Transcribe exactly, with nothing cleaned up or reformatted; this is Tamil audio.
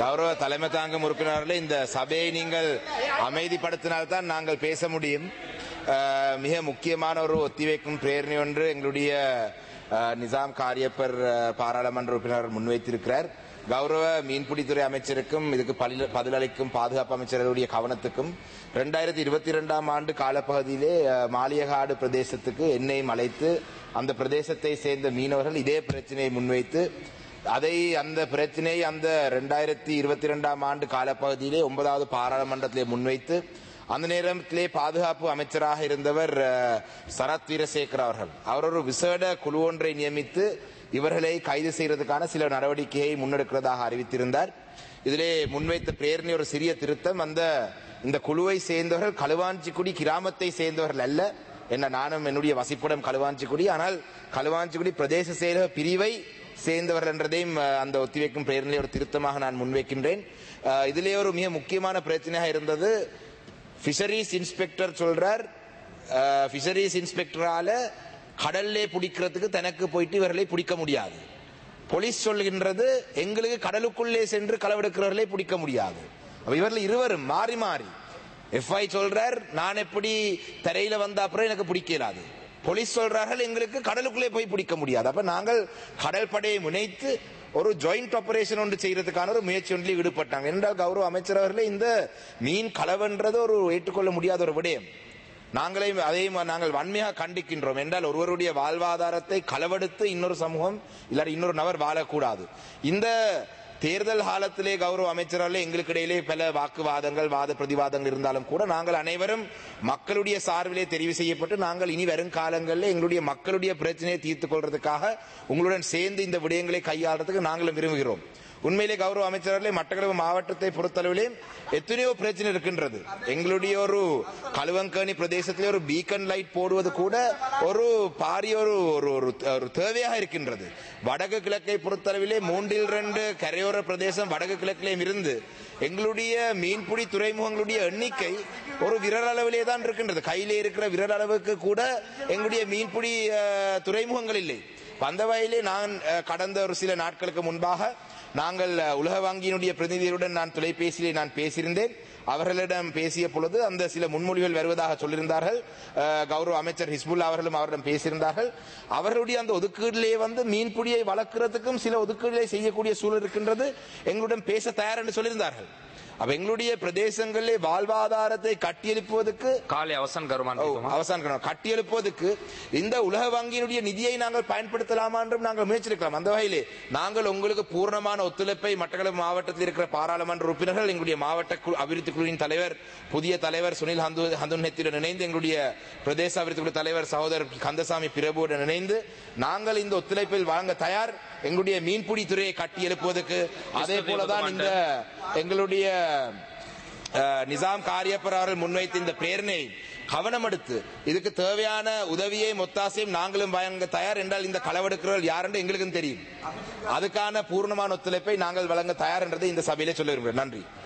கௌரவ தலைமை தாங்கும் உறுப்பினர்களே, இந்த சபையை நீங்கள் அமைதிப்படுத்தினால்தான் நாங்கள் பேச முடியும். மிக முக்கியமான ஒரு ஒத்திவைக்கும் பிரேரணை ஒன்று எங்களுடைய நிசாம் காரியப்பர் பாராளுமன்ற உறுப்பினர் முன்வைத்திருக்கிறார். கௌரவ மீன்பிடித்துறை அமைச்சருக்கும் இதுக்கு பதிலளிக்கும் பாதுகாப்பு அமைச்சர்களுடைய கவனத்துக்கும் இரண்டாயிரத்தி இருபத்தி இரண்டாம் ஆண்டு காலப்பகுதியிலே மாலியகாடு பிரதேசத்துக்கு என்னையும் அழைத்து அந்த பிரதேசத்தை சேர்ந்த மீனவர்கள் இதே பிரச்சனையை முன்வைத்து அதை அந்த பிரச்சனை அந்த இரண்டாயிரத்தி இருபத்தி இரண்டாம் ஆண்டு காலப்பகுதியிலே ஒன்பதாவது பாராளுமன்றத்திலே முன்வைத்து அந்த நேரத்திலே பாதுகாப்பு அமைச்சராக இருந்தவர் சரத் வீரசேகர் அவர்கள் அவர் ஒரு விசேட குழு ஒன்றை நியமித்து இவர்களை கைது செய்வதற்கான சில நடவடிக்கையை முன்னெடுக்கிறதாக அறிவித்திருந்தார். இதிலே முன்வைத்த பிரேரணை ஒரு சிறிய திருத்தம். அந்த இந்த குழுவை சேர்ந்தவர்கள் களுவாஞ்சிக்குடி கிராமத்தை சேர்ந்தவர்கள் அல்ல. என்ன நானும் என்னுடைய வசிப்பிடம் களுவாஞ்சிக்குடி, ஆனால் களுவாஞ்சிக்குடி பிரதேச செயலக பிரிவை சேர்ந்தவர்கள் என்றதையும் அந்த ஒத்திவைக்கும் பிரேரணையை ஒரு திருத்தமாக நான் முன்வைக்கின்றேன். இதிலே ஒரு மிக முக்கியமான பிரச்சனையாக இருந்தது. பிஷரிஸ் இன்ஸ்பெக்டர் சொல்றார், பிஷரிஸ் இன்ஸ்பெக்டரால கடல்லே பிடிக்கிறதுக்கு தனக்கு போயிட்டு இவர்களை பிடிக்க முடியாது. போலீஸ் சொல்கின்றது எங்களுக்கு கடலுக்குள்ளே சென்று களவெடுக்கிறவர்களை பிடிக்க முடியாது. இவர்கள் இருவரும் மாறி மாறி எஃப்ஐ சொல்றார், நான் எப்படி தரையில வந்த அப்புறம் எனக்கு பிடிக்கலாது. போலீஸ் சொல்றார்கள் எங்களுக்கு கடலுக்குள்ளே போய் பிடிக்க முடியாது. அப்ப நாங்கள் கடல் படையை முனைத்து ஒரு ஜாயிண்ட் ஆபரேஷன் ஒன்று செய்யறதுக்கான ஒரு முயற்சி ஒன்றில் ஈடுபட்டாங்க. என்றால் கௌரவ அமைச்சர் அவர்களே, இந்த மீன் களவென்றது ஒரு ஏற்றுக்கொள்ள முடியாத ஒரு விடயம். நாங்களே அதையும் நாங்கள் வன்மையாக கண்டிக்கின்றோம். என்றால் ஒருவருடைய வாழ்வாதாரத்தை களவெடுத்து இன்னொரு சமூகம் இல்லாட்டி இன்னொரு நபர் வாழக்கூடாது. இந்த தேர்தல் காலத்திலே கௌரவ அமைச்சர்களே எங்களுக்கு இடையிலே பல வாக்குவாதங்கள் வாத பிரதிவாதங்கள் இருந்தாலும் கூட நாங்கள் அனைவரும் மக்களுடைய சார்பிலே தெரிவு செய்யப்பட்டு நாங்கள் இனி வரும் காலங்களில் எங்களுடைய மக்களுடைய பிரச்சனையை தீர்த்துக் கொள்றதுக்காக உங்களுடன் சேர்ந்து இந்த விடயங்களை கையாளுறதுக்கு நாங்களும் விரும்புகிறோம். உண்மையிலே கௌரவ அமைச்சர்களே, மட்டக்களப்பு மாவட்டத்தை பொறுத்தளவிலே எத்தனையோ பிரச்சனை இருக்கின்றது. எங்களுடைய ஒரு களுவங்கேணி பிரதேசத்திலே ஒரு பீக்கன் லைட் போடுவது கூட ஒரு பாரிய ஒரு ஒரு தேவையாக இருக்கின்றது. வடக்கு கிழக்கை பொறுத்தளவிலே மூன்றில் இரண்டு கரையோர பிரதேசம் வடக்கு கிழக்கிலேயும் இருந்து எங்களுடைய மீன்பிடி துறைமுகங்களுடைய எண்ணிக்கை ஒரு விரல் அளவிலே தான் இருக்கின்றது. கையிலே இருக்கிற விரல் அளவுக்கு கூட எங்களுடைய மீன்பிடி துறைமுகங்கள் இல்லை. அந்த வகையிலே நான் கடந்த ஒரு சில நாட்களுக்கு முன்பாக நாங்கள் உலக வங்கியினுடைய பிரதிநிதிகளுடன் நான் தொலைபேசியிலே நான் பேசியிருந்தேன். அவர்களிடம் பேசிய பொழுது அந்த சில முன்மொழிகள் வருவதாக சொல்லியிருந்தார்கள். கௌரவ அமைச்சர் ஹிஸ்புல்லா அவர்களும் அவரிடம் பேசியிருந்தார்கள். அவர்களுடைய அந்த ஒதுக்கீட்டிலே வந்து மீன்பிடியை வளர்க்கிறதுக்கும் சில ஒதுக்கீடுகளை செய்யக்கூடிய சூழல் இருக்கின்றது. எங்களுடன் பேச தயார் என்று சொல்லியிருந்தார்கள். அப்ப எங்களுடைய பிரதேசங்களிலே வாழ்வாதாரத்தை கட்டியெழுப்புவதற்கு காலை அவசான் அவசான் கட்டியெழுப்புவதற்கு இந்த உலக வங்கியினுடைய நிதியை நாங்கள் பயன்படுத்தலாமா என்றும் நாங்கள் முயற்சிக்கலாம். அந்த வகையிலே நாங்கள் உங்களுக்கு பூர்ணமான ஒத்துழைப்பை மட்டக்களப்பு மாவட்டத்தில் இருக்கிற பாராளுமன்ற உறுப்பினர்கள், எங்களுடைய மாவட்ட அபிவிருத்தி குழுவின் தலைவர் புதிய தலைவர் சுனில் ஹந்து ஹந்துன்ஹெத்தியுடன் இணைந்து எங்களுடைய பிரதேச அபிவிருத்தி குழு தலைவர் சகோதரர் கந்தசாமி பிரபுவுடன் இணைந்து நாங்கள் இந்த ஒத்துழைப்பில் வழங்க தயார். எங்களுடைய மீன்பிடி துறையை கட்டி எழுப்புவதற்கு அதே போலதான் இந்த எங்களுடைய நிசாம் காரியப்பர் அவர்கள் முன்வைத்த இந்த பிரேரணை கவனம் எடுத்து இதுக்கு தேவையான உதவியை ஒத்தாசையும் நாங்களும் வழங்க தயார். என்றால் இந்த களவெடுக்கிறவர்கள் யார் என்று எங்களுக்கும் தெரியும். அதுக்கான பூர்ணமான ஒத்துழைப்பை நாங்கள் வழங்க தயார் என்றதை இந்த சபையிலே சொல்ல விரும்புகிறேன். நன்றி.